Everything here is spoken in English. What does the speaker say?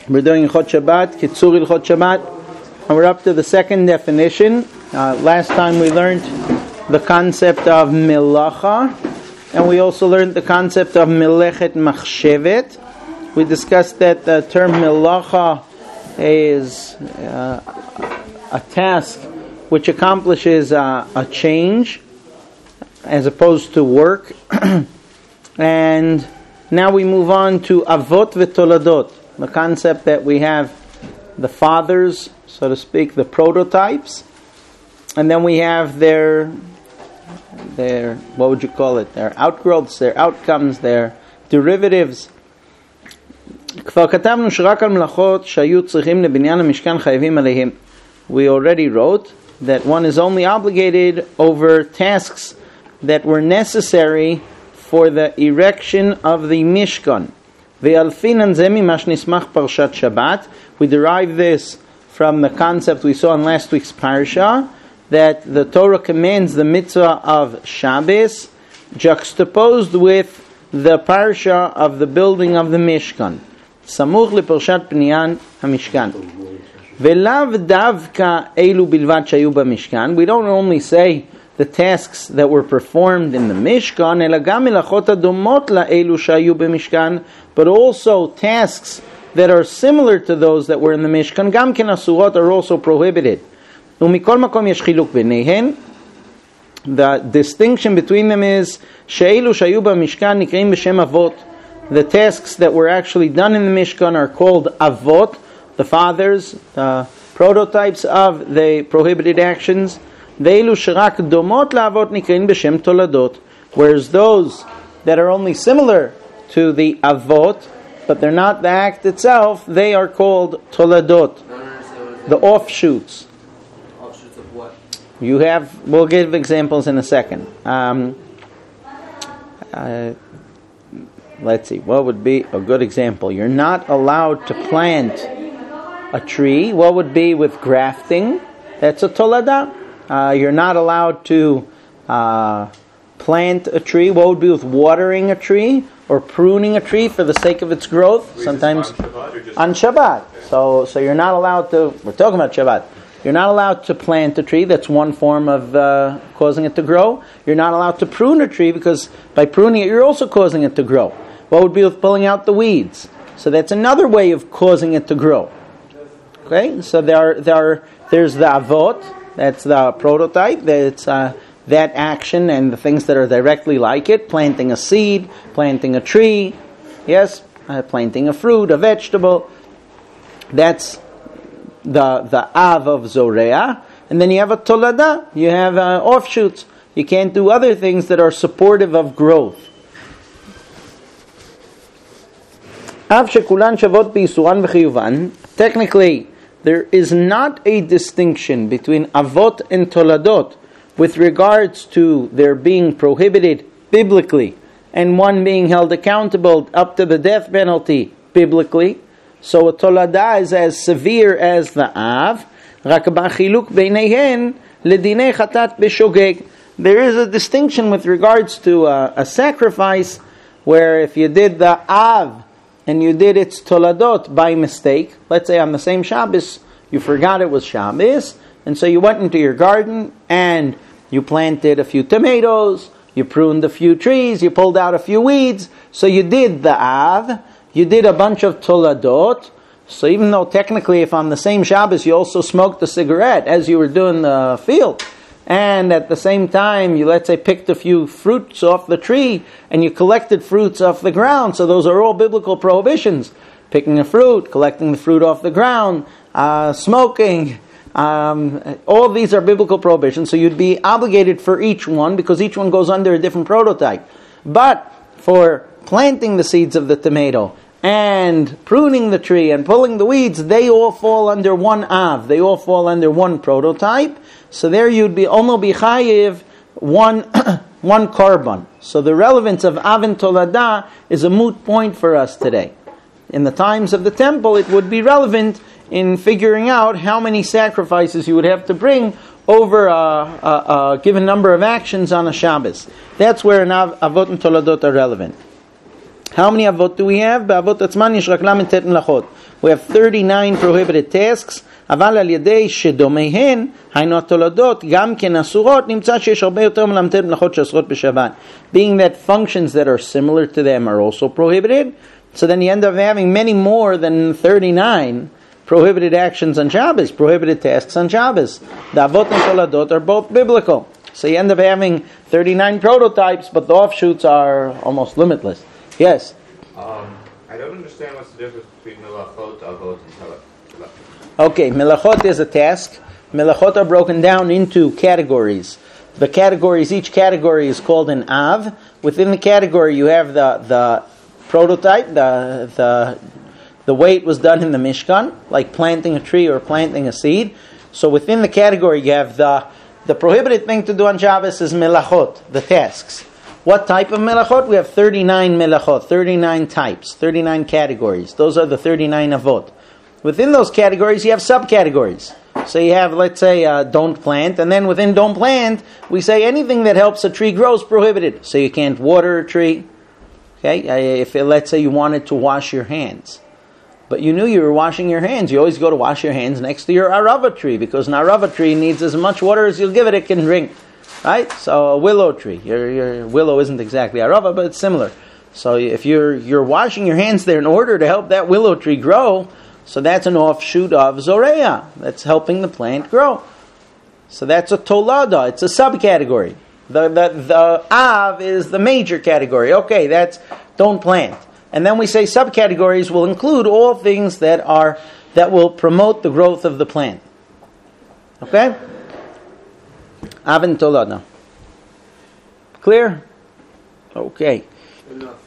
We're doing Ilchot Shabbat, Kitzur Ilchot Shabbat, and we're up to the second definition. Last time we learned the concept of Melacha, and we also learned the concept of Melechet Machshevet. We discussed that the term Melacha is a task which accomplishes a change as opposed to work. And now we move on to Avot V'Toladot, the concept that we have the fathers, so to speak, the prototypes, and then we have their what would you call it? Their outgrowths, their outcomes, their derivatives. כבר כתבנו שרק על מלאכות שהיו צריכים לבניין המשכן חייבים עליהם. We already wrote that one is only obligated over tasks that were necessary for the erection of the Mishkan. Ve'alfinan ze mimash nismach parshat Shabbat. We derive this from the concept we saw in last week's parsha, that the Torah commands the mitzvah of Shabbos juxtaposed with the parsha of the building of the Mishkan. Samuch leparshat Binyan HaMishkan. Ve'lav davka elu bilvad shayu b'Mishkan. We don't only say the tasks that were performed in the Mishkan, אלא גם מלאכות הדומות לאלו שהיו במשכן, but also tasks that are similar to those that were in the Mishkan, גם כן אסורות, are also prohibited. ומכל מקום יש חילוק ביניהן. The distinction between them is שאלו שהיו במשכן נקראים בשם אבות. The tasks that were actually done in the Mishkan are called avot, the fathers, the prototypes of the prohibited actions. ואלו שרק דומות לאבות נקראים בשם תולדות, whereas those that are only similar to the avot, but they're not the act itself, they are called toladot, the offshoots. Offshoots of what? We'll give examples in a second. Let's see, what would be a good example? You're not allowed to plant a tree. What would be with grafting? That's a toladah. You're not allowed to plant a tree. What would be with watering a tree or pruning a tree for the sake of its growth? Sometimes on Shabbat. So you're not allowed to. We're talking about Shabbat. You're not allowed to plant a tree. That's one form of causing it to grow. You're not allowed to prune a tree because by pruning it, you're also causing it to grow. What would be with pulling out the weeds? So that's another way of causing it to grow. Okay. So there's the avot. That's the prototype. That's that action and the things that are directly like it. Planting a seed, planting a tree, yes, planting a fruit, a vegetable. That's the av of Zoreah. And then you have a tolada. You have offshoots. You can't do other things that are supportive of growth. Av shekulan shavot b'yisuran v'chiyuvan. Technically, there is not a distinction between avot and toladot with regards to their being prohibited biblically and one being held accountable up to the death penalty biblically. So a toladah is as severe as the av. Rak b'chiluk beinehen ledinei chatat b'shogeg. There is a distinction with regards to a sacrifice where if you did the av and you did its toladot by mistake, let's say on the same Shabbos, you forgot it was Shabbos, and so you went into your garden and you planted a few tomatoes, you pruned a few trees, you pulled out a few weeds, so you did the av, you did a bunch of toladot, so even though technically if on the same Shabbos you also smoked a cigarette as you were doing the field, and at the same time, you, let's say, picked a few fruits off the tree, and you collected fruits off the ground. So those are all biblical prohibitions. Picking a fruit, collecting the fruit off the ground, smoking. All these are biblical prohibitions. So you'd be obligated for each one, because each one goes under a different prototype. But for planting the seeds of the tomato, and pruning the tree, and pulling the weeds, they all fall under one av. They all fall under one prototype. So there you'd be only chayiv one korban. So the relevance of av and toladah is a moot point for us today. In the times of the temple, it would be relevant in figuring out how many sacrifices you would have to bring over a given number of actions on a Shabbos. That's where an avot and toladot are relevant. How many avot do we have? Ba'avot atzman yesh rak lamed tet melachot. We have 39 prohibited tasks. אבל על ידי שדומיהן, היינו התולדות, גם כן אסורות, נמצא שיש הרבה יותר מלמד מלאכות שאסורות בשבת. Being that functions that are similar to them are also prohibited, so then you end up having many more than 39 prohibited actions on Shabbos, prohibited tasks on Shabbos. The avot and toladot are both biblical. So you end up having 39 prototypes, but the offshoots are almost limitless. Yes? I don't understand what's the difference between melachot, avot, and toladot. Okay, melachot is a task. Melachot are broken down into categories. The categories, each category is called an av. Within the category, you have the prototype, the way it was done in the Mishkan, like planting a tree or planting a seed. So within the category, you have the prohibited thing to do on Shabbos is melachot, the tasks. What type of melachot? We have 39 melachot, 39 types, 39 categories. Those are the 39 avot. Within those categories, you have subcategories. So you have, let's say, don't plant, and then within don't plant, we say anything that helps a tree grow is prohibited. So you can't water a tree. Okay, if let's say you wanted to wash your hands, but you knew you were washing your hands, you always go to wash your hands next to your arava tree, because an arava tree needs as much water as you'll give it, it can drink. Right? So a willow tree, your willow isn't exactly arava, but it's similar. So if you're washing your hands there in order to help that willow tree grow, so that's an offshoot of Zoreya. That's helping the plant grow. So that's a Tolada. It's a subcategory. The Av is the major category. Okay, that's don't plant. And then we say subcategories will include all things that will promote the growth of the plant. Okay? Av and Tolada. Clear? Okay. Enough.